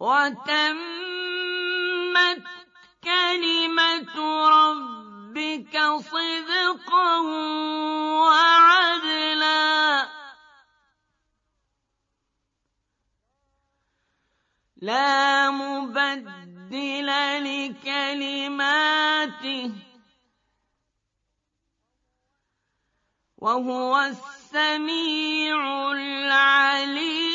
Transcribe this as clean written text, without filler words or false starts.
وَتَمَّتْ كَلِمَةُ رَبِّكَ صِدْقًا وَعَدْلًا ۚ لَّا مُبَدِّلَ لِكَلِمَاتِهِ ۚ وَهُوَ السَّمِيعُ الْعَلِيمُ.